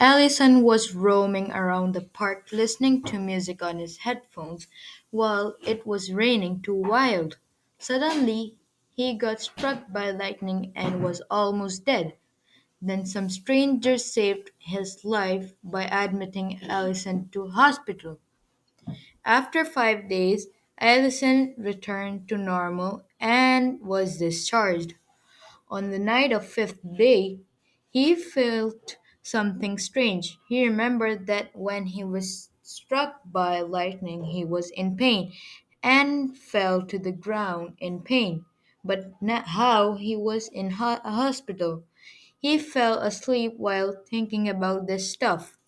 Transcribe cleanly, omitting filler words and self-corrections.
Allison was roaming around the park listening to music on his headphones while it was raining too wild. Suddenly, he got struck by lightning and was almost dead. Then some stranger saved his life by admitting Allison to hospital. After 5 days, Allison returned to normal and was discharged. On the night of fifth day, he felt something strange. He remembered that when he was struck by lightning, he was in pain and fell to the ground in pain, but not how he was in a hospital. He fell asleep while thinking about this stuff.